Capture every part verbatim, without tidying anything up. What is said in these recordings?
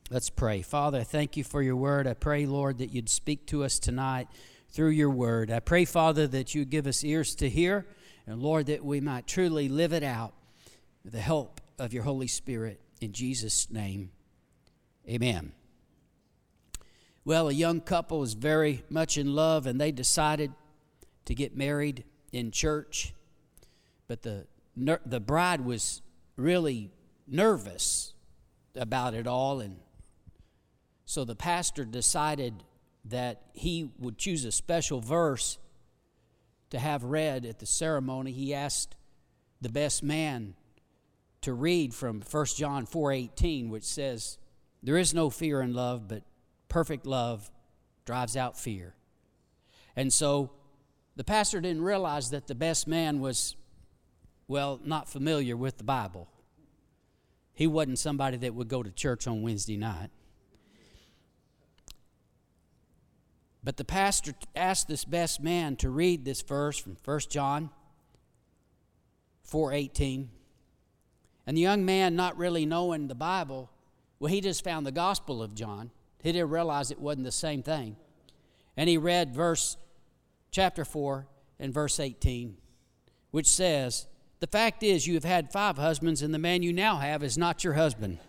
Let's pray. Father, I thank you for your word. I pray, Lord, that you'd speak to us tonight through your word. I pray, Father, that you'd give us ears to hear, and Lord, that we might truly live it out with the help of your Holy Spirit. In Jesus' name, amen. Well, a young couple was very much in love, and they decided to get married in church. But the the bride was really nervous about it all, and so the pastor decided that he would choose a special verse to have read at the ceremony. He asked the best man to read from First John four eighteen, which says, "There is no fear in love, but perfect love drives out fear." And so the pastor didn't realize that the best man was, well, not familiar with the Bible. He wasn't somebody that would go to church on Wednesday night. But the pastor asked this best man to read this verse from First John four eighteen. And the young man, not really knowing the Bible, well, he just found the Gospel of John. He didn't realize it wasn't the same thing. And he read verse chapter four and verse eighteen, which says, "The fact is you have had five husbands, and the man you now have is not your husband."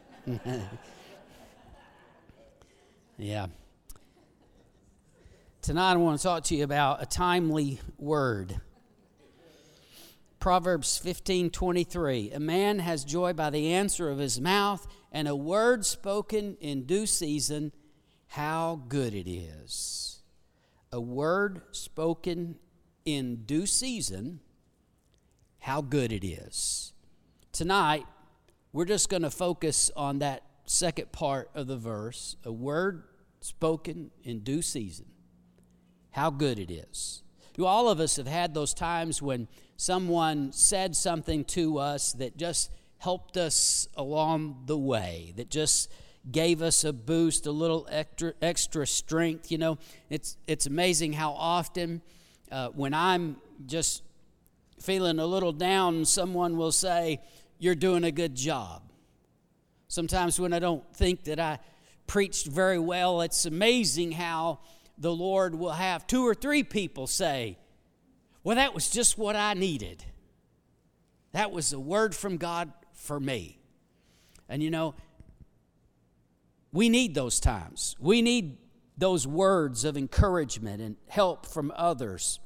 Yeah. Tonight I want to talk to you about a timely word. Proverbs fifteen twenty-three. "A man has joy by the answer of his mouth, and a word spoken in due season, how good it is." A word spoken in due season, how good it is. Tonight, we're just going to focus on that second part of the verse. A word spoken in due season, how good it is. You, all of us have had those times when someone said something to us that just helped us along the way, that just gave us a boost, a little extra extra strength. You know, it's it's amazing how often uh, when I'm just feeling a little down, someone will say, "You're doing a good job." Sometimes when I don't think that I preached very well, it's amazing how the Lord will have two or three people say, "Well, that was just what I needed. That was a word from God for me." And you know, we need those times. We need those words of encouragement and help from others.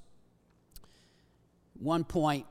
One point,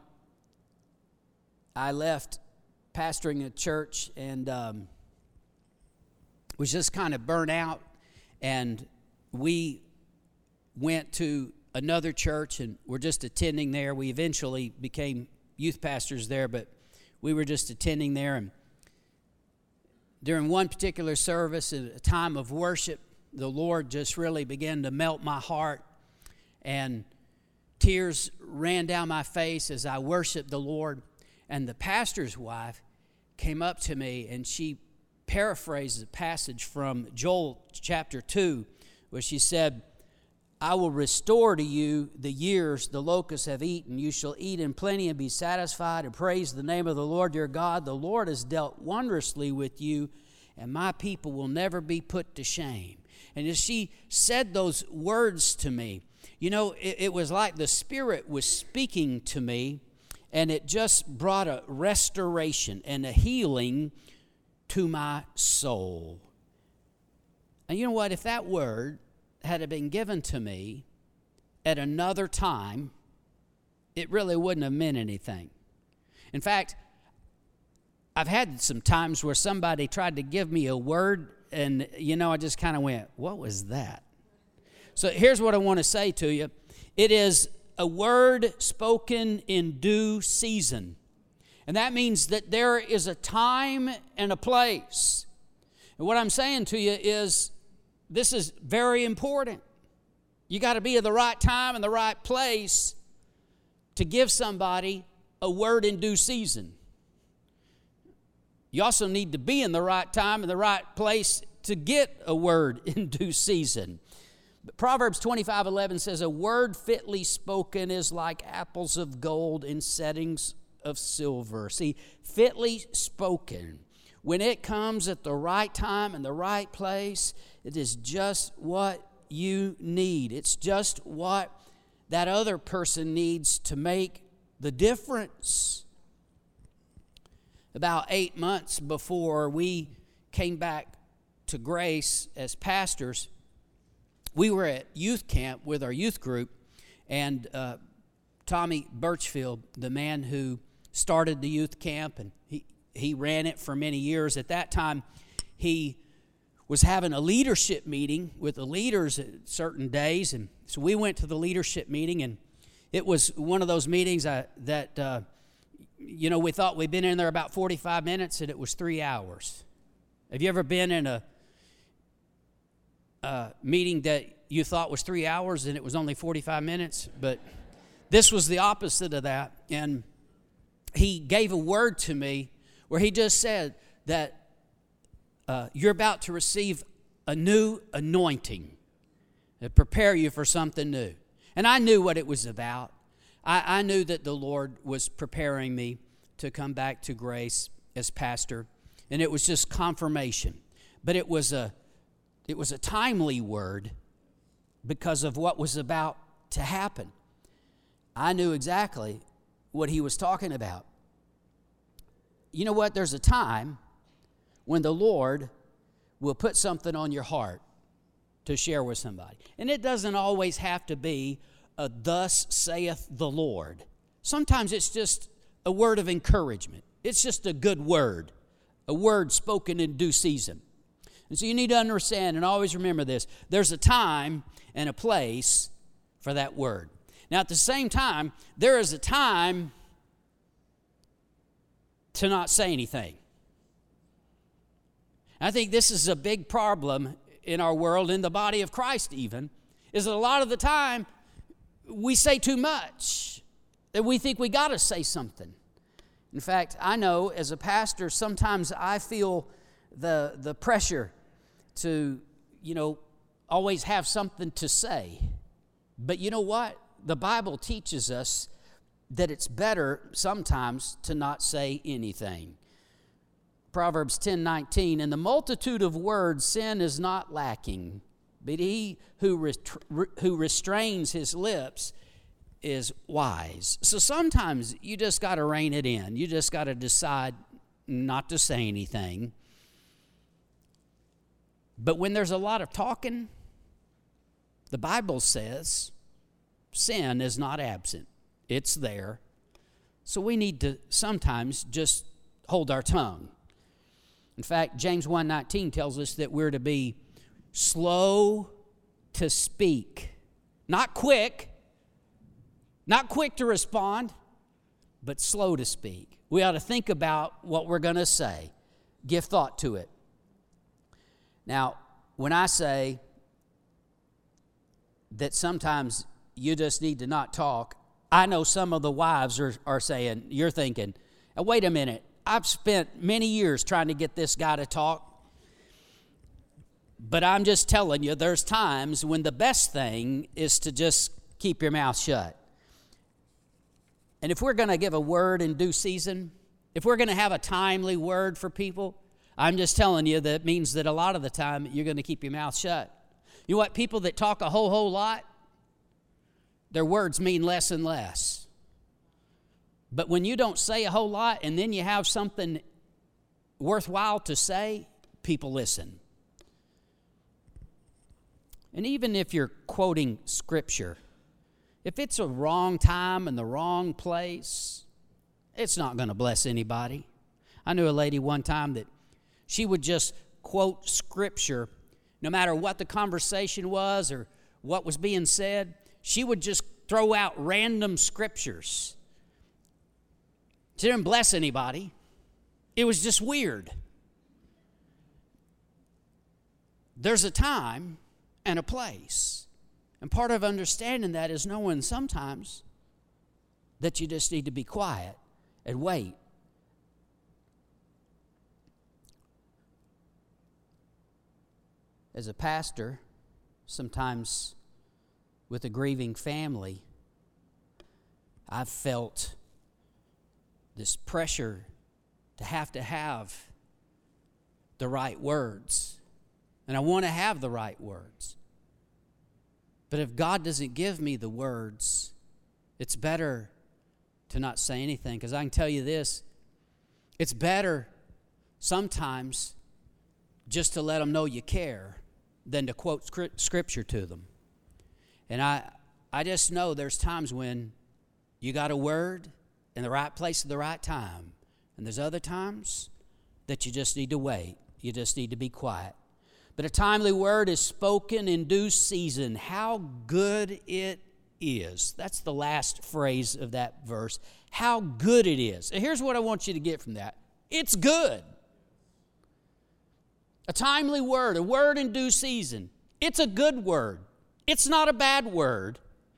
I left pastoring a church and um, was just kind of burnt out, and we went to another church and we're just attending there. We eventually became youth pastors there, but we were just attending there. And during one particular service, at a time of worship, the Lord just really began to melt my heart, and tears ran down my face as I worshiped the Lord. And the pastor's wife came up to me and she paraphrased a passage from Joel chapter two, where she said, "I will restore to you the years the locusts have eaten. You shall eat in plenty and be satisfied, and praise the name of the Lord your God. The Lord has dealt wondrously with you, and my people will never be put to shame." And as she said those words to me, you know, it, it was like the Spirit was speaking to me, and it just brought a restoration and a healing to my soul. And you know what? If that word had it been given to me at another time, it really wouldn't have meant anything. In fact, I've had some times where somebody tried to give me a word, and, you know, I just kind of went, "What was that?" So here's what I want to say to you. It is a word spoken in due season. And that means that there is a time and a place. And what I'm saying to you is, this is very important. You got to be at the right time and the right place to give somebody a word in due season. You also need to be in the right time and the right place to get a word in due season. But Proverbs twenty-five eleven says, "A word fitly spoken is like apples of gold in settings of silver." See, fitly spoken. when it comes at the right time and the right place, it is just what you need. It's just what that other person needs to make the difference. About eight months before we came back to Grace as pastors, we were at youth camp with our youth group, and uh, Tommy Birchfield, the man who started the youth camp, and he, he ran it for many years. At that time, he was having a leadership meeting with the leaders at certain days, and so we went to the leadership meeting, and it was one of those meetings I, that, uh, you know, we thought we'd been in there about forty-five minutes, and it was three hours. Have you ever been in a, a meeting that you thought was three hours and it was only forty-five minutes? But this was the opposite of that, and he gave a word to me where he just said that uh, you're about to receive a new anointing to prepare you for something new. And I knew what it was about. I, I knew that the Lord was preparing me to come back to Grace as pastor, and it was just confirmation. But it was a, it was a timely word because of what was about to happen. I knew exactly what he was talking about. You know what? There's a time when the Lord will put something on your heart to share with somebody. And it doesn't always have to be a thus saith the Lord. Sometimes it's just a word of encouragement. It's just a good word, a word spoken in due season. And so you need to understand and always remember this. There's a time and a place for that word. Now, at the same time, there is a time to not say anything. I think this is a big problem in our world, in the body of Christ even, is that a lot of the time we say too much, that we think we got to say something. In fact, I know as a pastor, sometimes I feel the the pressure to, you know, always have something to say. But you know what? The Bible teaches us that it's better sometimes to not say anything. Proverbs ten nineteen, in the multitude of words sin is not lacking, but he who rest- who restrains his lips is wise. So sometimes you just got to rein it in. You just got to decide not to say anything. But when there's a lot of talking, the Bible says sin is not absent. It's there. So we need to sometimes just hold our tongue. In fact, James one nineteen tells us that we're to be slow to speak. Not quick. Not quick to respond, but slow to speak. We ought to think about what we're going to say. Give thought to it. Now, when I say that sometimes you just need to not talk, I know some of the wives are, are saying, you're thinking, wait a minute, I've spent many years trying to get this guy to talk, but I'm just telling you, there's times when the best thing is to just keep your mouth shut. And if we're going to give a word in due season, if we're going to have a timely word for people, I'm just telling you that means that a lot of the time you're going to keep your mouth shut. You know what? People that talk a whole, whole lot, their words mean less and less. But when you don't say a whole lot and then you have something worthwhile to say, people listen. And even if you're quoting Scripture, if it's a wrong time and the wrong place, it's not going to bless anybody. I knew a lady one time that she would just quote Scripture, no matter what the conversation was or what was being said, she would just throw out random scriptures. She didn't bless anybody. It was just weird. There's a time and a place. And part of understanding that is knowing sometimes that you just need to be quiet and wait. As a pastor, sometimes with a grieving family, I've felt this pressure to have to have the right words. And I want to have the right words. But if God doesn't give me the words, it's better to not say anything. Because I can tell you this, it's better sometimes just to let them know you care than to quote scripture to them. And I, I just know there's times when you got a word in the right place at the right time. And there's other times that you just need to wait. You just need to be quiet. But a timely word is spoken in due season. How good it is. That's the last phrase of that verse. How good it is. And here's what I want you to get from that. It's good. A timely word, a word in due season. It's a good word. It's not a bad word.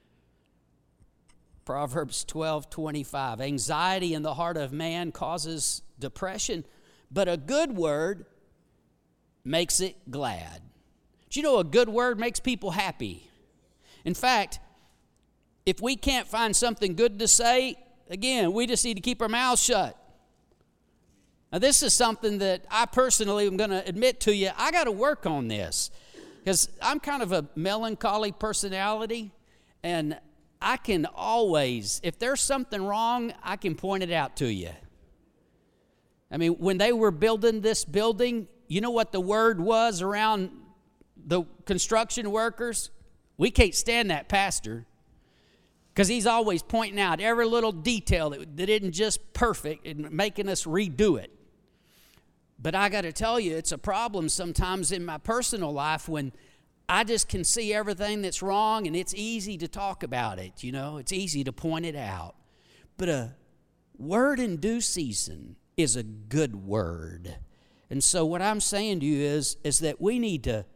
Proverbs twelve twenty-five. Anxiety in the heart of man causes depression, but a good word makes it glad. Do you know a good word makes people happy? In fact, if we can't find something good to say, again, we just need to keep our mouths shut. Now, this is something that I personally am going to admit to you, I got to work on this. Because I'm kind of a melancholy personality, and I can always, if there's something wrong, I can point it out to you. I mean, when they were building this building, you know what the word was around the construction workers? We can't stand that pastor, because he's always pointing out every little detail that, that isn't just perfect and making us redo it. But I got to tell you, it's a problem sometimes in my personal life when I just can see everything that's wrong, and it's easy to talk about it, you know. It's easy to point it out. But a word in due season is a good word. And so what I'm saying to you is, is that we need to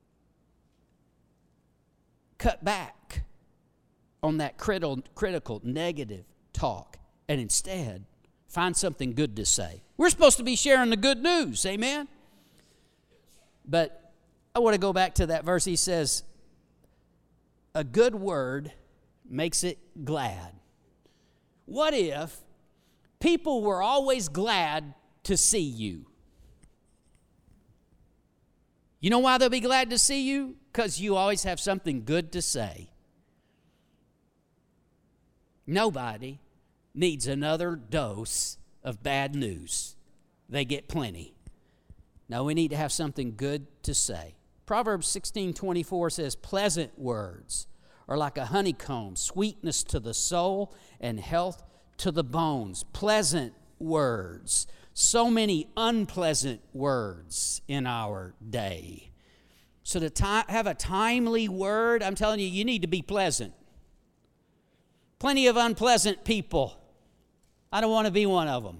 cut back on that critical, critical, negative talk, and instead find something good to say. We're supposed to be sharing the good news, amen? But I want to go back to that verse. He says, a good word makes it glad. What if people were always glad to see you? You know why they'll be glad to see you? Because you always have something good to say. Nobody needs another dose of bad news. They get plenty. No, we need to have something good to say. Proverbs sixteen twenty-four says, pleasant words are like a honeycomb, sweetness to the soul and health to the bones. Pleasant words. So many unpleasant words in our day. So to ti- have a timely word, I'm telling you, you need to be pleasant. Plenty of unpleasant people. I don't want to be one of them.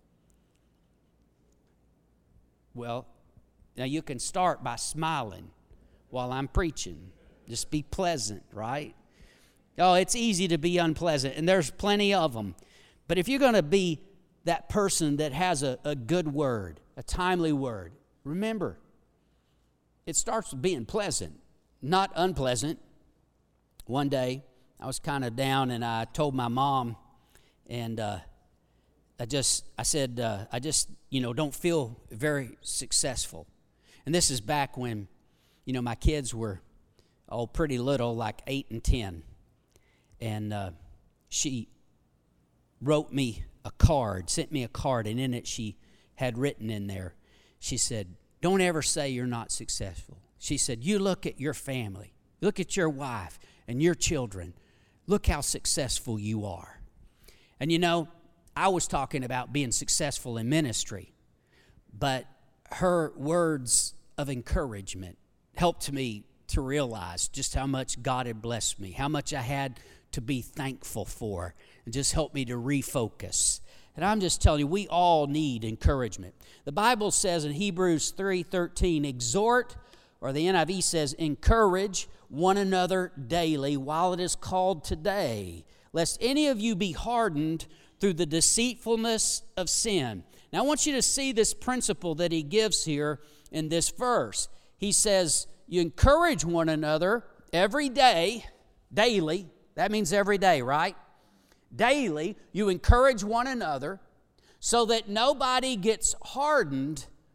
Well, now you can start by smiling while I'm preaching. Just be pleasant, right? Oh, it's easy to be unpleasant, and there's plenty of them. But if you're going to be that person that has a, a good word, a timely word, remember, it starts with being pleasant, not unpleasant. One day, I was kind of down, and I told my mom, and uh, I just, I said, uh, I just, you know, don't feel very successful. And this is back when, you know, my kids were, oh, pretty little, like eight and ten. And uh, she wrote me a card, sent me a card, and in it she had written in there, she said, don't ever say you're not successful. She said, you look at your family, look at your wife and your children. Look how successful you are. And you know, I was talking about being successful in ministry, but her words of encouragement helped me to realize just how much God had blessed me, how much I had to be thankful for, and just helped me to refocus. And I'm just telling you, we all need encouragement. The Bible says in Hebrews three thirteen, exhort, or the N I V says, encourage one another daily while it is called today, lest any of you be hardened through the deceitfulness of sin. Now, I want you to see this principle that he gives here in this verse. He says, you encourage one another every day, daily. That means every day, right? Daily, you encourage one another so that nobody gets hardened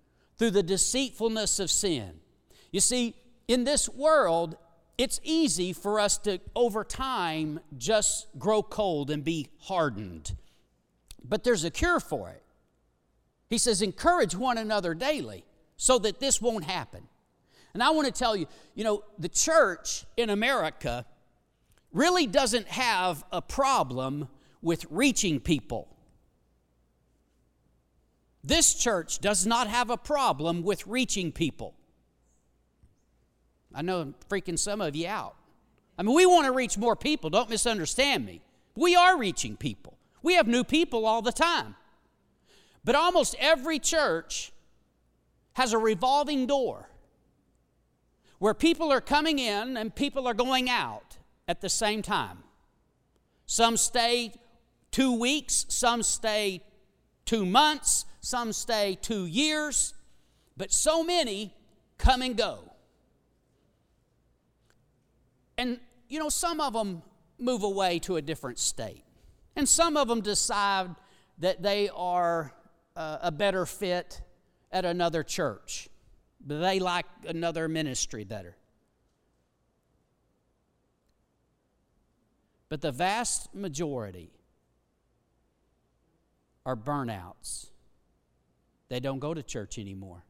through the deceitfulness of sin. You see, in this world, it's easy for us to, over time, just grow cold and be hardened. But there's a cure for it. He says, encourage one another daily so that this won't happen. And I want to tell you, you know, the church in America really doesn't have a problem with reaching people. This church does not have a problem with reaching people. I know I'm freaking some of you out. I mean, we want to reach more people. Don't misunderstand me. We are reaching people. We have new people all the time. But almost every church has a revolving door where people are coming in and people are going out at the same time. Some stay two weeks, some stay two months, some stay two years, but so many come and go. And, you know, some of them move away to a different state. And some of them decide that they are uh, a better fit at another church. They like another ministry better. But the vast majority are burnouts. They don't go to church anymore.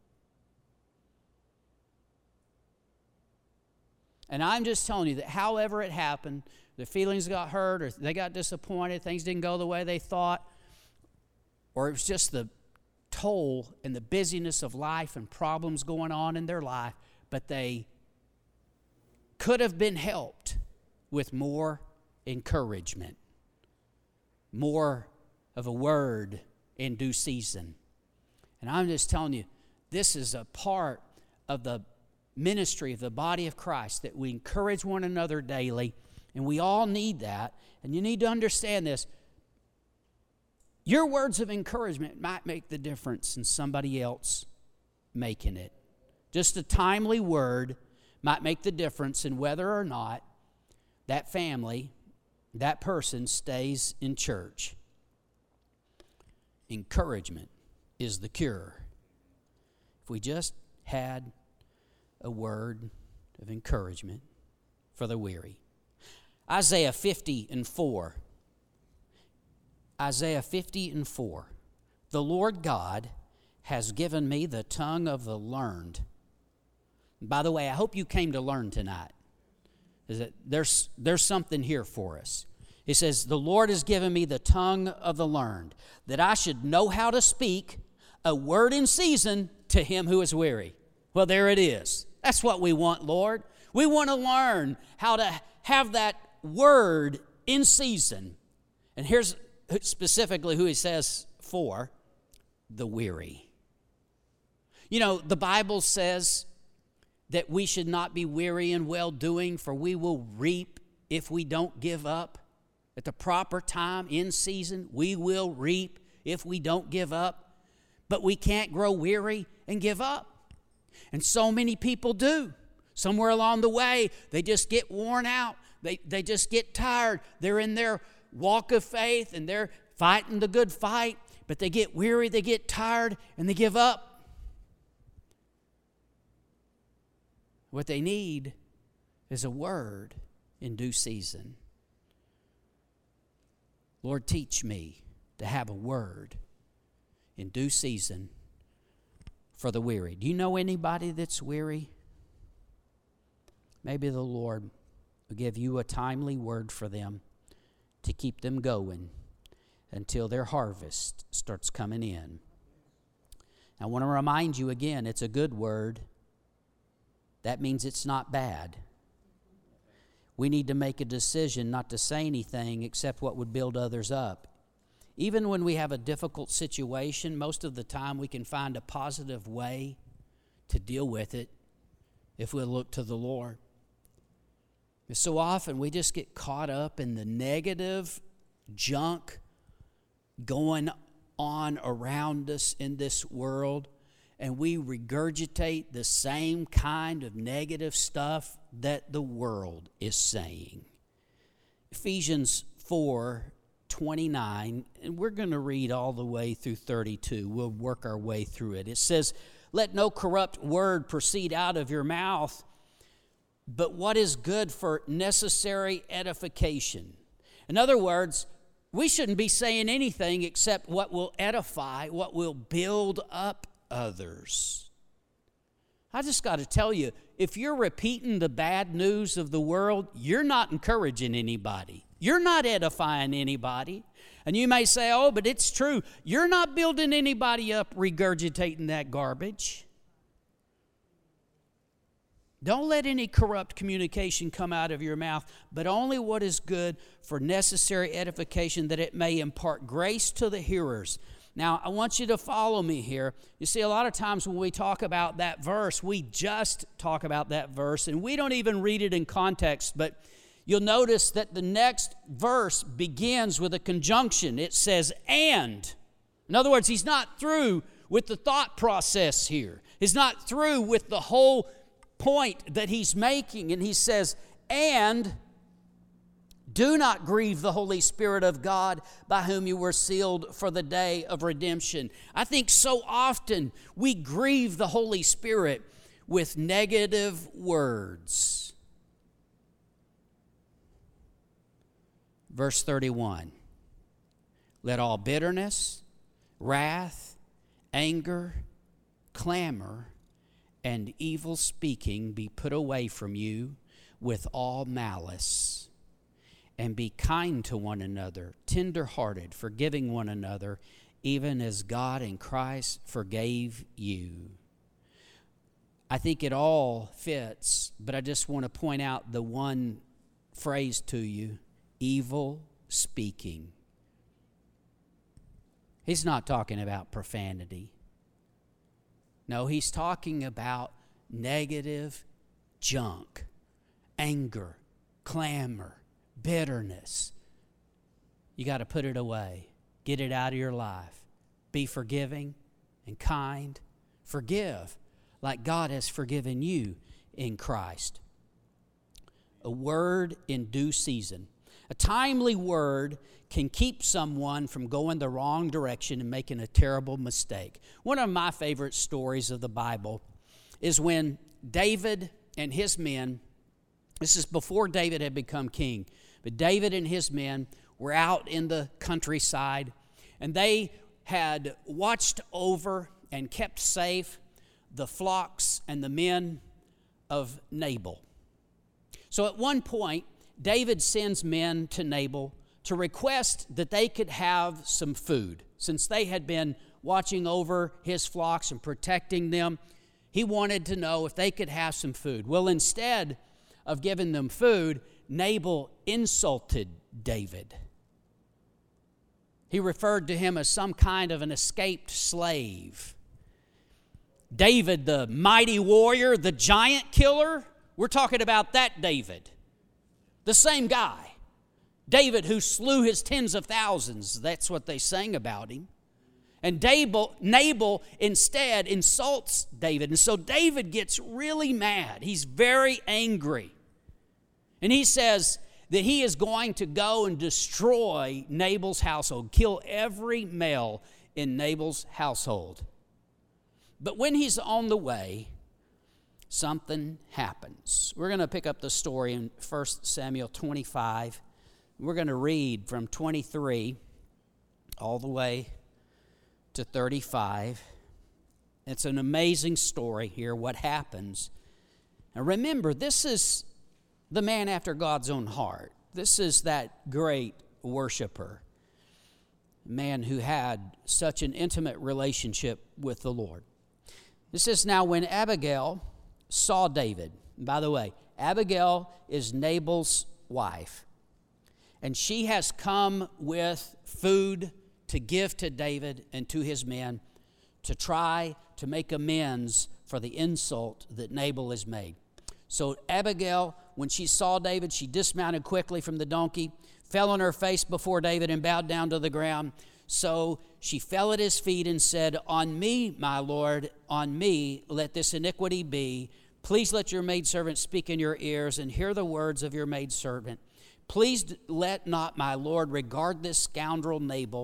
And I'm just telling you that however it happened, their feelings got hurt or they got disappointed, things didn't go the way they thought, or it was just the toll and the busyness of life and problems going on in their life, but they could have been helped with more encouragement, more of a word in due season. And I'm just telling you, this is a part of the ministry of the body of Christ, that we encourage one another daily, and we all need that. And you need to understand this. Your words of encouragement might make the difference in somebody else making it. Just a timely word might make the difference in whether or not that family, that person stays in church. Encouragement is the cure. If we just had a word of encouragement for the weary. Isaiah fifty and four. Isaiah fifty and four. The Lord God has given me the tongue of the learned. By the way, I hope you came to learn tonight. Is that there's, there's something here for us. It says, the Lord has given me the tongue of the learned, that I should know how to speak a word in season to him who is weary. Well, there it is. That's what we want, Lord. We want to learn how to have that word in season. And here's specifically who he says for: the weary. You know, the Bible says that we should not be weary in well-doing, for we will reap if we don't give up. At the proper time, in season, we will reap if we don't give up. But we can't grow weary and give up. And so many people do. Somewhere along the way, they just get worn out. They, they just get tired. They're in their walk of faith and they're fighting the good fight, but they get weary, they get tired, and they give up. What they need is a word in due season. Lord, teach me to have a word in due season for the weary. Do you know anybody that's weary? Maybe the Lord will give you a timely word for them to keep them going until their harvest starts coming in. I want to remind you again, it's a good word. That means it's not bad. We need to make a decision not to say anything except what would build others up. Even when we have a difficult situation, most of the time we can find a positive way to deal with it if we look to the Lord. And so often we just get caught up in the negative junk going on around us in this world, and we regurgitate the same kind of negative stuff that the world is saying. Ephesians four twenty-nine, and we're going to read all the way through thirty-two. We'll work our way through it. It says, Let no corrupt word proceed out of your mouth, but what is good for necessary edification. In other words, we shouldn't be saying anything except what will edify, what will build up others. I just got to tell you, if you're repeating the bad news of the world, you're not encouraging anybody. You're not edifying anybody. And you may say, oh, but it's true. You're not building anybody up regurgitating that garbage. Don't let any corrupt communication come out of your mouth, but only what is good for necessary edification, that it may impart grace to the hearers. Now, I want you to follow me here. You see, a lot of times when we talk about that verse, we just talk about that verse, and we don't even read it in context, but you'll notice that the next verse begins with a conjunction. It says, and. In other words, he's not through with the thought process here. He's not through with the whole point that he's making. And he says, and do not grieve the Holy Spirit of God, by whom you were sealed for the day of redemption. I think so often we grieve the Holy Spirit with negative words. Verse thirty-one, let all bitterness, wrath, anger, clamor, and evil speaking be put away from you with all malice. And be kind to one another, tender-hearted, forgiving one another, even as God in Christ forgave you. I think it all fits, but I just want to point out the one phrase to you, evil speaking. He's not talking about profanity. No, he's talking about negative junk, anger, clamor, bitterness. You got to put it away. Get it out of your life. Be forgiving and kind. Forgive like God has forgiven you in Christ. A word in due season. A timely word can keep someone from going the wrong direction and making a terrible mistake. One of my favorite stories of the Bible is when David and his men, this is before David had become king, but David and his men were out in the countryside, and they had watched over and kept safe the flocks and the men of Nabal. So at one point, David sends men to Nabal to request that they could have some food. Since they had been watching over his flocks and protecting them, he wanted to know if they could have some food. Well, instead of giving them food, Nabal insulted David. He referred to him as some kind of an escaped slave. David, the mighty warrior, the giant killer, we're talking about that David. The same guy. David who slew his tens of thousands. That's what they sang about him. And Nabal, Nabal instead insults David. And so David gets really mad. He's very angry. And he says that he is going to go and destroy Nabal's household, kill every male in Nabal's household. But when he's on the way, something happens. We're going to pick up the story in First Samuel twenty-five. We're going to read from twenty-three all the way to thirty-five. It's an amazing story here, what happens. Now remember, this is the man after God's own heart. This is that great worshiper, man who had such an intimate relationship with the Lord. This is now when Abigail saw David. And by the way, Abigail is Nabal's wife. And she has come with food to give to David and to his men to try to make amends for the insult that Nabal has made. So Abigail, when she saw David, she dismounted quickly from the donkey, fell on her face before David and bowed down to the ground. So she fell at his feet and said, "On me, my Lord, on me let this iniquity be. Please let your maidservant speak in your ears and hear the words of your maidservant. Please let not my Lord regard this scoundrel Nabal,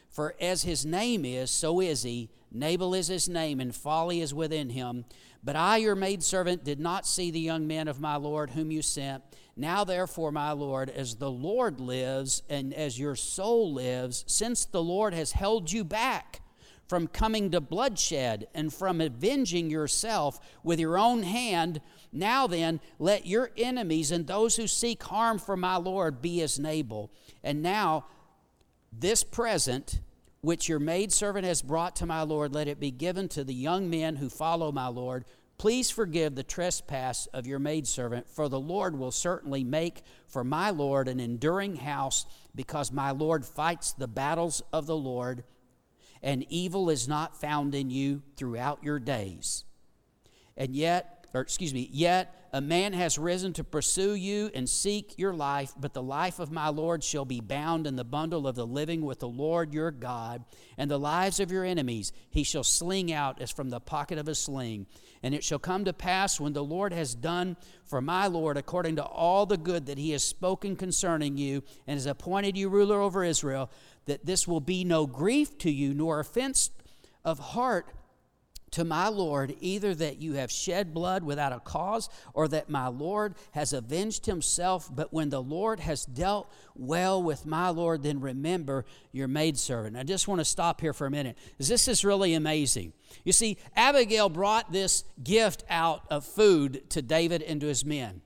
For as his name is, so is he. Nabal is his name, and folly is within him. But I, your maidservant, did not see the young men of my Lord whom you sent. Now therefore, my Lord, as the Lord lives, and as your soul lives, since the Lord has held you back from coming to bloodshed and from avenging yourself with your own hand, now then, let your enemies and those who seek harm for my Lord be as Nabal. And now, this present which your maidservant has brought to my Lord, let it be given to the young men who follow my Lord. Please forgive the trespass of your maidservant, for the Lord will certainly make for my Lord an enduring house, because my Lord fights the battles of the Lord, and evil is not found in you throughout your days. And yet, or excuse me, yet a man has risen to pursue you and seek your life, but the life of my Lord shall be bound in the bundle of the living with the Lord your God, and the lives of your enemies he shall sling out as from the pocket of a sling. And it shall come to pass, when the Lord has done for my Lord according to all the good that he has spoken concerning you, and has appointed you ruler over Israel, that this will be no grief to you, nor offense of heart to my Lord, either that you have shed blood without a cause, or that my Lord has avenged himself. But when the Lord has dealt well with my Lord, then remember your maidservant. I just want to stop here for a minute, because this is really amazing. You see, Abigail brought this gift out of food to David and to his men.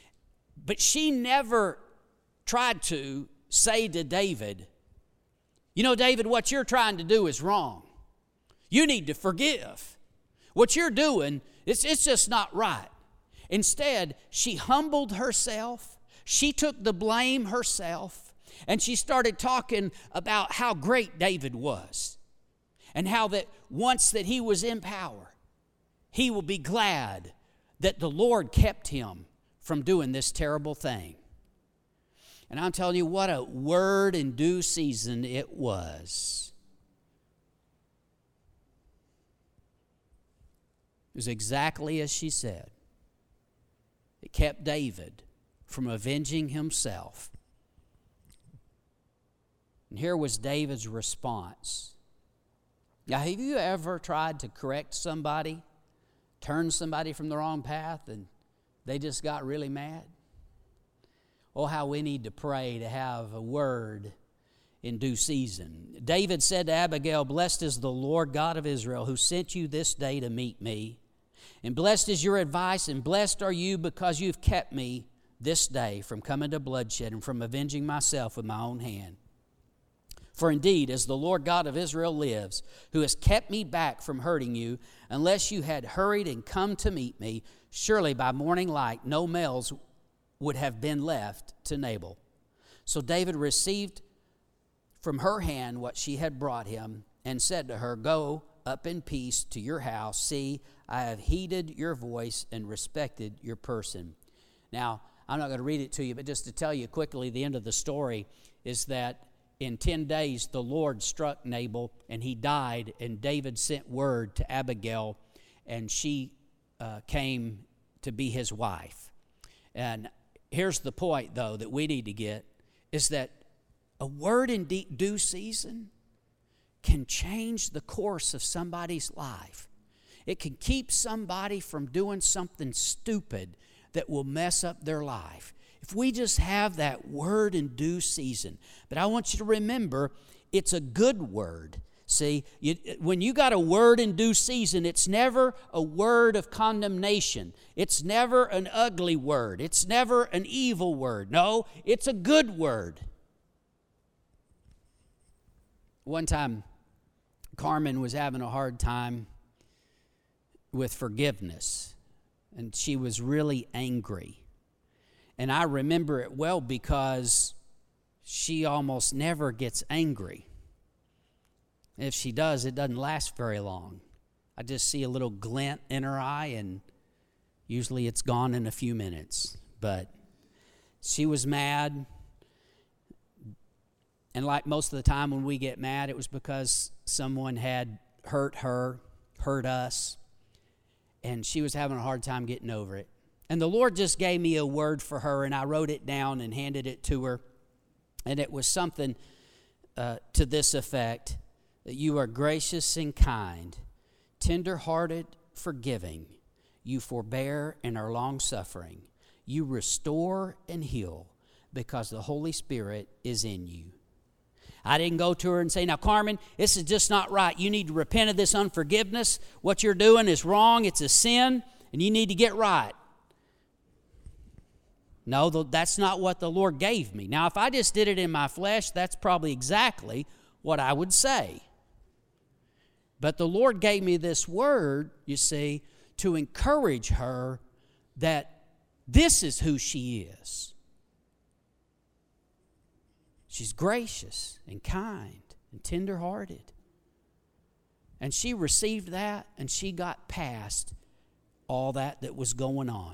But she never tried to say to David, you know, David, what you're trying to do is wrong. You need to forgive. What you're doing, it's, it's just not right. Instead, she humbled herself. She took the blame herself. And she started talking about how great David was. And how that once that he was in power, he will be glad that the Lord kept him from doing this terrible thing. And I'm telling you, what a word in due season it was. It was exactly as she said. It kept David from avenging himself. And here was David's response. Now, have you ever tried to correct somebody, turn somebody from the wrong path, and they just got really mad? Oh, how we need to pray to have a word in due season. David said to Abigail, blessed is the Lord God of Israel, who sent you this day to meet me. And blessed is your advice, and blessed are you because you've kept me this day from coming to bloodshed and from avenging myself with my own hand. For indeed, as the Lord God of Israel lives, who has kept me back from hurting you, unless you had hurried and come to meet me, surely by morning light no males would have been left to Nabal. So David received from her hand what she had brought him, and said to her, go up in peace to your house. See, I have heeded your voice and respected your person. Now, I'm not going to read it to you, but just to tell you quickly, the end of the story is that in ten days the Lord struck Nabal, and he died, and David sent word to Abigail, and she uh, came to be his wife. And here's the point, though, that we need to get, is that a word in due season can change the course of somebody's life. It can keep somebody from doing something stupid that will mess up their life. If we just have that word in due season. But I want you to remember, it's a good word. See, you, when you got a word in due season, it's never a word of condemnation. It's never an ugly word. It's never an evil word. No, it's a good word. One time, Carmen was having a hard time with forgiveness, and she was really angry. And I remember it well because she almost never gets angry. If she does, it doesn't last very long. I just see a little glint in her eye, and usually it's gone in a few minutes. But she was mad. And like most of the time when we get mad, it was because someone had hurt her, hurt us, and she was having a hard time getting over it. And the Lord just gave me a word for her, and I wrote it down and handed it to her. And it was something uh, to this effect, that you are gracious and kind, tender-hearted, forgiving. You forbear and are long-suffering. You restore and heal because the Holy Spirit is in you. I didn't go to her and say, now, Carmen, this is just not right. You need to repent of this unforgiveness. What you're doing is wrong. It's a sin, and you need to get right. No, that's not what the Lord gave me. Now, if I just did it in my flesh, that's probably exactly what I would say. But the Lord gave me this word, you see, to encourage her that this is who she is. She's gracious and kind and tender-hearted. And she received that, and she got past all that that was going on.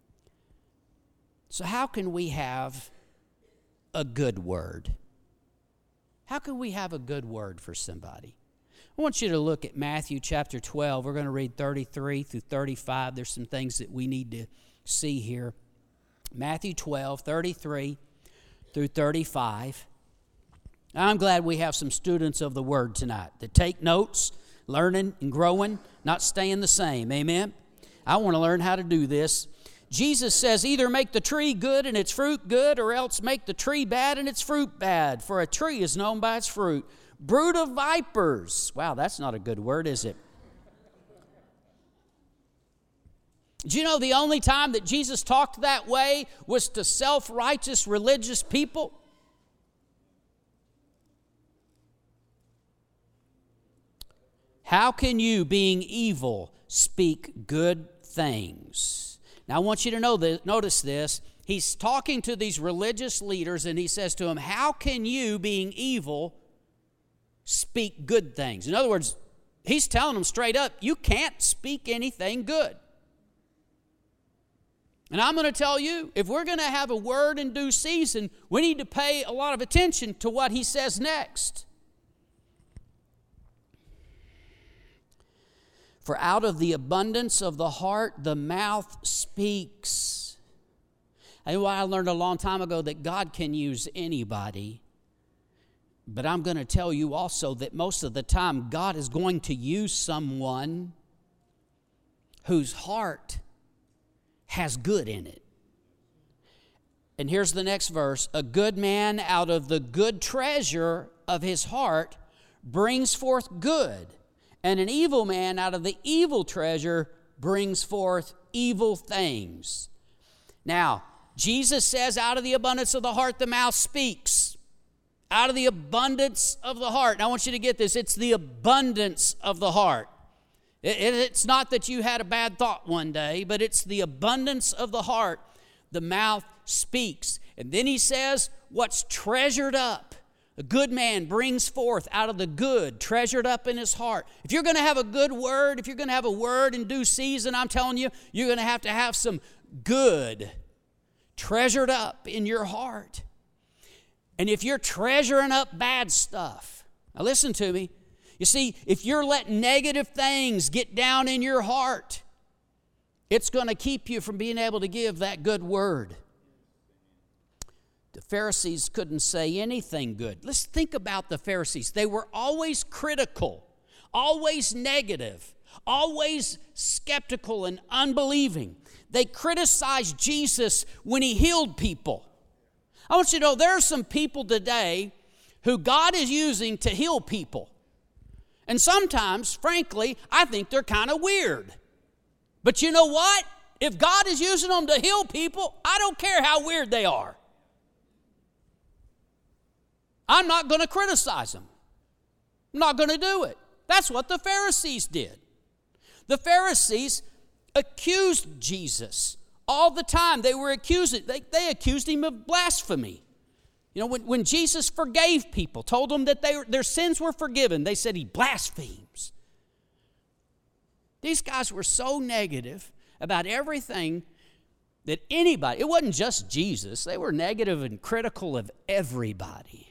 So how can we have a good word? How can we have a good word for somebody? I want you to look at Matthew chapter twelve. We're going to read thirty-three through thirty-five. There's some things that we need to see here. Matthew twelve, thirty-three through thirty-five. I'm glad we have some students of the Word tonight that take notes, learning and growing, not staying the same. Amen? I want to learn how to do this. Jesus says, either make the tree good and its fruit good, or else make the tree bad and its fruit bad. For a tree is known by its fruit. Brood of vipers. Wow, that's not a good word, is it? Do you know the only time that Jesus talked that way was to self-righteous religious people? How can you, being evil, speak good things? Now, I want you to know that, notice this. He's talking to these religious leaders, and he says to them, how can you, being evil, speak good things? In other words, he's telling them straight up, you can't speak anything good. And I'm going to tell you, if we're going to have a word in due season, we need to pay a lot of attention to what he says next. For out of the abundance of the heart, the mouth speaks. And I learned a long time ago that God can use anybody. But I'm going to tell you also that most of the time, God is going to use someone whose heart has good in it. And here's the next verse. A good man out of the good treasure of his heart brings forth good. And an evil man out of the evil treasure brings forth evil things. Now, Jesus says, out of the abundance of the heart, the mouth speaks. Out of the abundance of the heart. Now, I want you to get this. It's the abundance of the heart. It, it, it's not that you had a bad thought one day, but it's the abundance of the heart. The mouth speaks. And then he says, what's treasured up. A good man brings forth out of the good, treasured up in his heart. If you're going to have a good word, if you're going to have a word in due season, I'm telling you, you're going to have to have some good treasured up in your heart. And if you're treasuring up bad stuff, now listen to me. You see, if you're letting negative things get down in your heart, it's going to keep you from being able to give that good word. The Pharisees couldn't say anything good. Let's think about the Pharisees. They were always critical, always negative, always skeptical and unbelieving. They criticized Jesus when he healed people. I want you to know there are some people today who God is using to heal people. And sometimes, frankly, I think they're kind of weird. But you know what? If God is using them to heal people, I don't care how weird they are. I'm not going to criticize them. I'm not going to do it. That's what the Pharisees did. The Pharisees accused Jesus all the time. They were accusing, they, they accused him of blasphemy. You know, when, when Jesus forgave people, told them that they, their sins were forgiven, they said he blasphemes. These guys were so negative about everything that anybody, it wasn't just Jesus, they were negative and critical of everybody.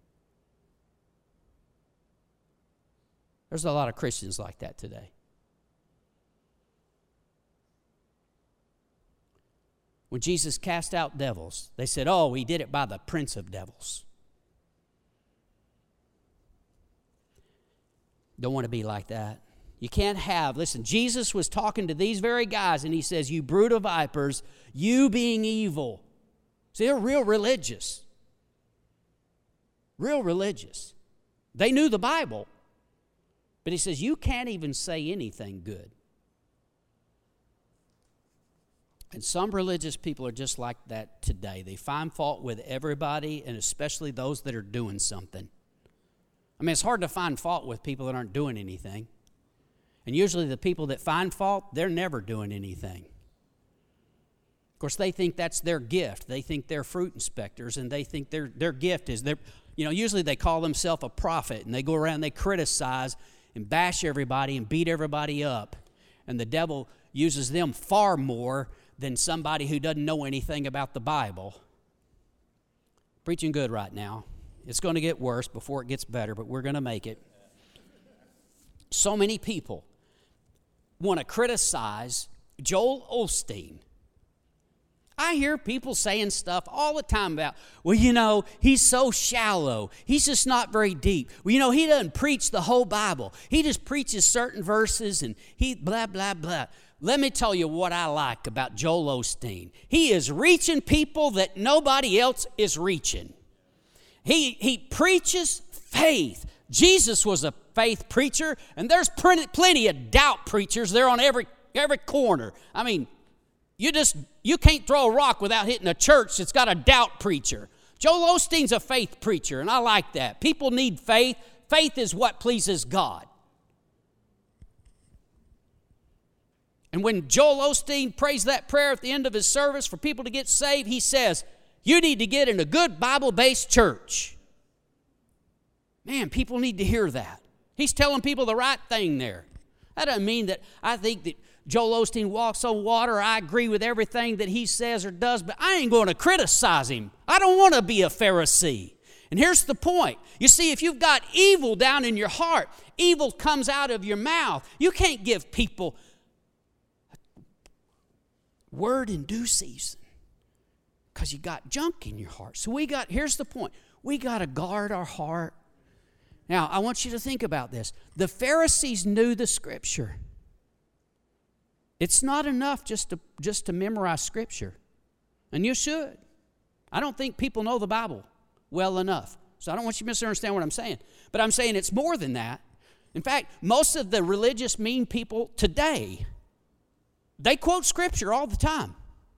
There's a lot of Christians like that today. When Jesus cast out devils, they said, oh, he did it by the prince of devils. Don't want to be like that. You can't have, listen, Jesus was talking to these very guys, and he says, you brood of vipers, you being evil. See, they're real religious. Real religious. They knew the Bible. But he says, you can't even say anything good. And some religious people are just like that today. They find fault with everybody, and especially those that are doing something. I mean, it's hard to find fault with people that aren't doing anything. And usually the people that find fault, they're never doing anything. Of course, they think that's their gift. They think they're fruit inspectors, and they think their their gift is, their, you know, usually they call themselves a prophet, and they go around, they criticize and bash everybody and beat everybody up. And the devil uses them far more than somebody who doesn't know anything about the Bible. Preaching good right now. It's going to get worse before it gets better, but we're going to make it. So many people want to criticize Joel Osteen. I hear people saying stuff all the time about, well, you know, he's so shallow. He's just not very deep. Well, you know, he doesn't preach the whole Bible. He just preaches certain verses and he blah, blah, blah. Let me tell you what I like about Joel Osteen. He is reaching people that nobody else is reaching. He, he preaches faith. Jesus was a faith preacher, and there's plenty, plenty of doubt preachers there on every every corner. I mean, you just you can't throw a rock without hitting a church that's got a doubt preacher. Joel Osteen's a faith preacher, and I like that. People need faith. Faith is what pleases God. And when Joel Osteen prays that prayer at the end of his service for people to get saved, he says, you need to get in a good Bible-based church. Man, people need to hear that. He's telling people the right thing there. That doesn't mean that I think that Joel Osteen walks on water, or I agree with everything that he says or does, but I ain't going to criticize him. I don't want to be a Pharisee. And here's the point. You see, if you've got evil down in your heart, evil comes out of your mouth. You can't give people a word in due season because you got junk in your heart. So we got, here's the point. We got to guard our heart. Now, I want you to think about this. The Pharisees knew the Scripture. It's not enough just to, just to memorize Scripture. And you should. I don't think people know the Bible well enough. So I don't want you to misunderstand what I'm saying. But I'm saying it's more than that. In fact, most of the religious mean people today, they quote Scripture all the time.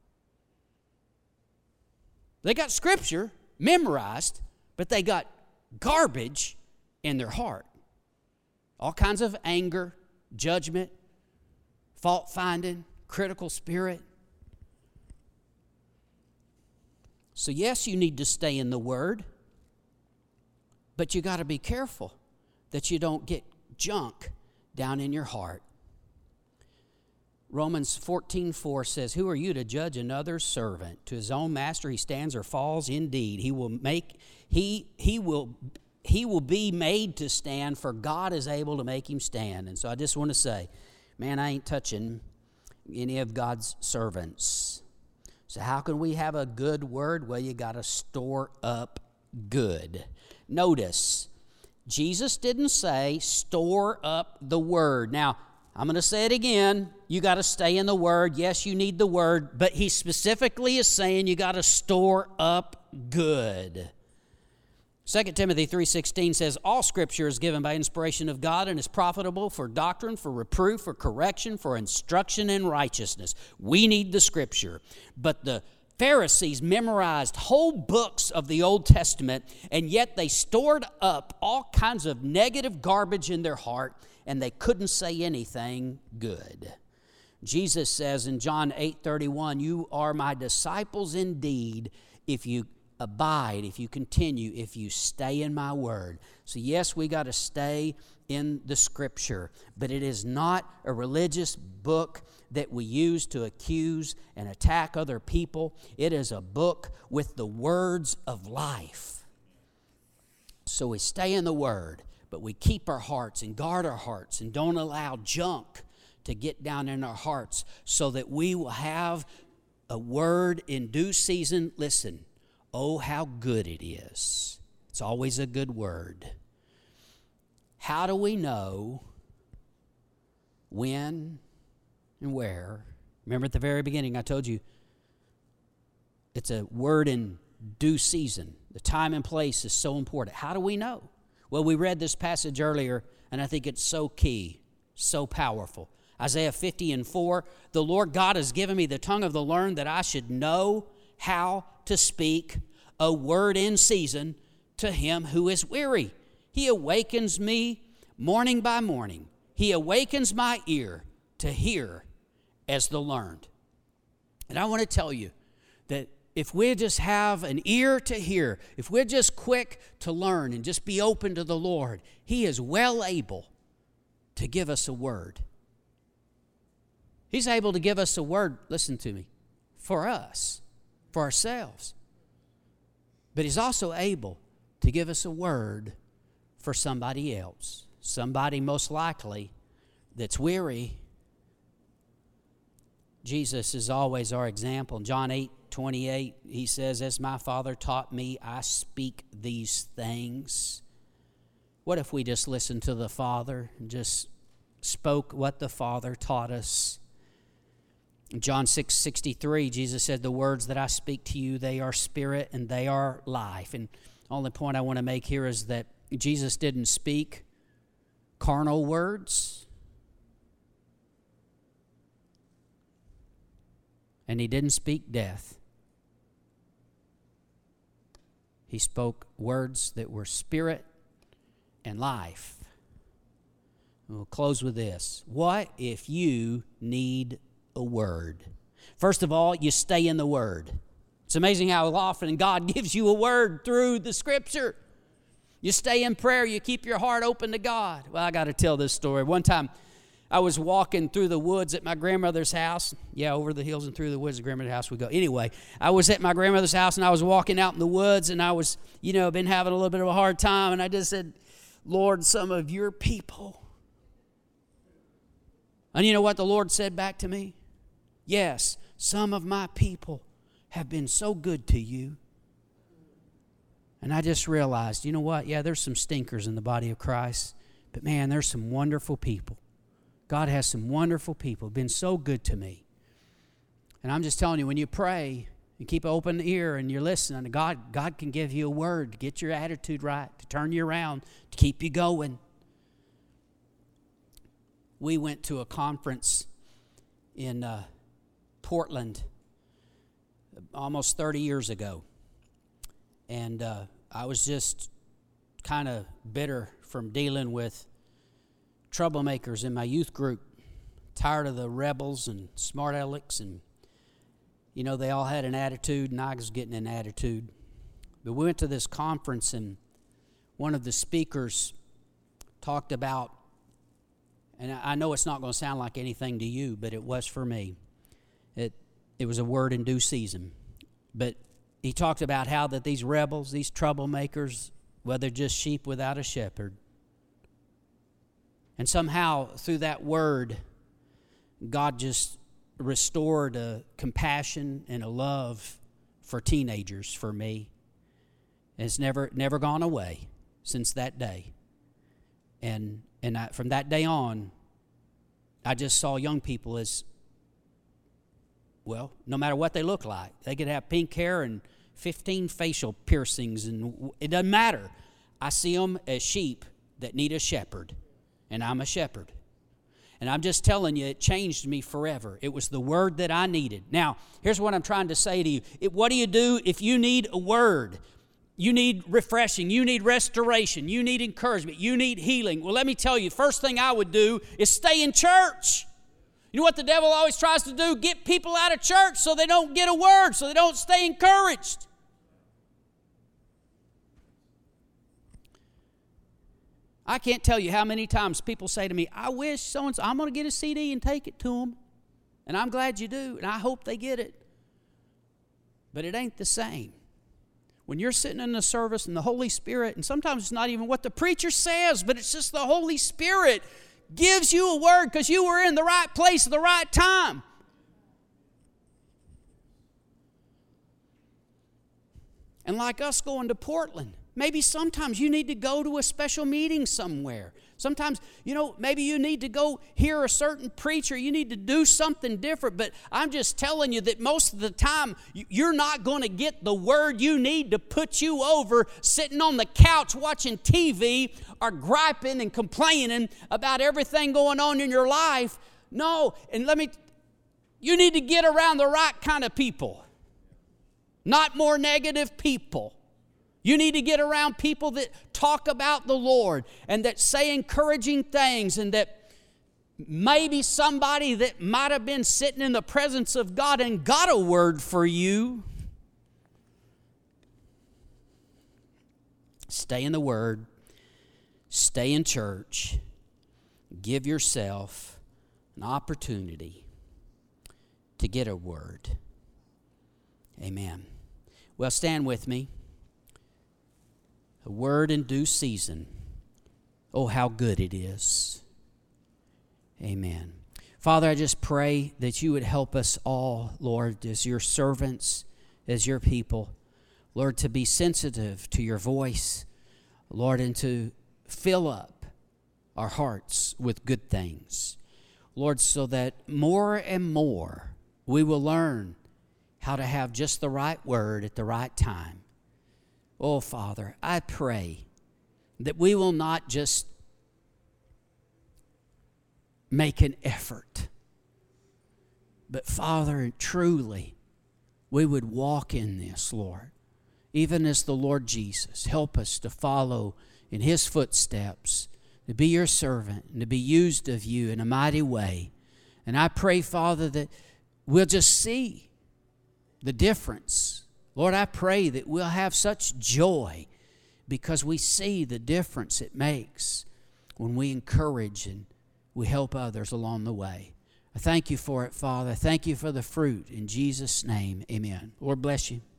They got Scripture memorized, but they got garbage in their heart. All kinds of anger, judgment, fault-finding, critical spirit. So yes, you need to stay in the Word, but you got to be careful that you don't get junk down in your heart. Romans fourteen four says, who are you to judge another's servant? To his own master he stands or falls. Indeed, he will make he he will he will be made to stand, for God is able to make him stand. And so I just want to say, man, I ain't touching any of God's servants. So how can we have a good word? Well, you got to store up good. Notice, Jesus didn't say store up the word. Now, I'm going to say it again. You got to stay in the Word. Yes, you need the Word. But he specifically is saying you got to store up good. Second Timothy three sixteen says, all Scripture is given by inspiration of God and is profitable for doctrine, for reproof, for correction, for instruction in righteousness. We need the Scripture. But the Pharisees memorized whole books of the Old Testament, and yet they stored up all kinds of negative garbage in their heart, and they couldn't say anything good. Jesus says in John eight thirty-one, you are my disciples indeed if you abide, if you continue, if you stay in my word. So yes, we got to stay in the Scripture, but it is not a religious book that we use to accuse and attack other people. It is a book with the words of life. So we stay in the Word, but we keep our hearts and guard our hearts and don't allow junk to get down in our hearts so that we will have a word in due season. Listen, oh, how good it is. It's always a good word. how do we know when and where? Remember at the very beginning I told you it's a word in due season. The time and place is so important. How do we know? Well, we read this passage earlier, and I think it's so key, so powerful. Isaiah fifty and four, the Lord God has given me the tongue of the learned that I should know how to speak a word in season to him who is weary. He awakens me morning by morning. He awakens my ear to hear as the learned. And I want to tell you that if we just have an ear to hear, if we're just quick to learn and just be open to the Lord, He is well able to give us a word. He's able to give us a word, listen to me, for us, for ourselves. But He's also able to give us a word for somebody else, somebody most likely that's weary. Jesus is always our example. In John eight twenty-eight, He says, as my Father taught me, I speak these things. What if we just listened to the Father and just spoke what the Father taught us? In John six sixty-three, Jesus said, the words that I speak to you, they are spirit and they are life. And the only point I want to make here is that Jesus didn't speak carnal words. And He didn't speak death. He spoke words that were spirit and life. We'll close with this. What if you need a word? First of all, you stay in the Word. It's amazing how often God gives you a word through the Scripture. You stay in prayer. You keep your heart open to God. Well, I got to tell this story. One time, I was walking through the woods at my grandmother's house. Yeah, over the hills and through the woods, the grandmother's house we go. Anyway, I was at my grandmother's house, and I was walking out in the woods, and I was, you know, been having a little bit of a hard time, and I just said, Lord, some of your people. And you know what the Lord said back to me? Yes, some of my people have been so good to you. And I just realized, you know what? Yeah, there's some stinkers in the body of Christ, but man, there's some wonderful people. God has some wonderful people, been so good to me. And I'm just telling you, when you pray and keep an open ear and you're listening, God, God can give you a word to get your attitude right, to turn you around, to keep you going. We went to a conference in uh, Portland almost thirty years ago. And uh, I was just kind of bitter from dealing with troublemakers in my youth group, tired of the rebels and smart alecks, and you know, they all had an attitude, and I was getting an attitude. But we went to this conference, and one of the speakers talked about, and I know it's not going to sound like anything to you, but it was for me. It it was a word in due season. But he talked about how that these rebels, these troublemakers, well, they're just sheep without a shepherd. And somehow, through that word, God just restored a compassion and a love for teenagers for me. And it's never never gone away since that day. And and I, from that day on, I just saw young people as, well, no matter what they look like. They could have pink hair and fifteen facial piercings, and it doesn't matter. I see them as sheep that need a shepherd. And I'm a shepherd. And I'm just telling you, it changed me forever. It was the word that I needed. Now, here's what I'm trying to say to you. It, what do you do if you need a word? You need refreshing. You need restoration. You need encouragement. You need healing. Well, let me tell you, first thing I would do is stay in church. You know what the devil always tries to do? Get people out of church so they don't get a word, so they don't stay encouraged. I can't tell you how many times people say to me, I wish so-and-so, I'm going to get a C D and take it to them. And I'm glad you do, and I hope they get it. But it ain't the same. When you're sitting in the service and the Holy Spirit, and sometimes it's not even what the preacher says, but it's just the Holy Spirit gives you a word because you were in the right place at the right time. And like us going to Portland, Maybe sometimes you need to go to a special meeting somewhere. Sometimes, you know, maybe you need to go hear a certain preacher. You need to do something different. But I'm just telling you that most of the time, you're not going to get the word you need to put you over sitting on the couch watching T V or griping and complaining about everything going on in your life. No, and let me, you need to get around the right kind of people, not more negative people. You need to get around people that talk about the Lord and that say encouraging things, and that maybe somebody that might have been sitting in the presence of God and got a word for you. Stay in the Word. Stay in church. Give yourself an opportunity to get a word. Amen. Well, stand with me. A word in due season. Oh, how good it is. Amen. Father, I just pray that you would help us all, Lord, as your servants, as your people, Lord, to be sensitive to your voice, Lord, and to fill up our hearts with good things. Lord, so that more and more we will learn how to have just the right word at the right time. Oh, Father, I pray that we will not just make an effort, but, Father, truly, we would walk in this, Lord. Even as the Lord Jesus, help us to follow in His footsteps, to be your servant, and to be used of you in a mighty way. And I pray, Father, that we'll just see the difference. Lord, I pray that we'll have such joy because we see the difference it makes when we encourage and we help others along the way. I thank you for it, Father. I thank you for the fruit. In Jesus' name, amen. Lord bless you.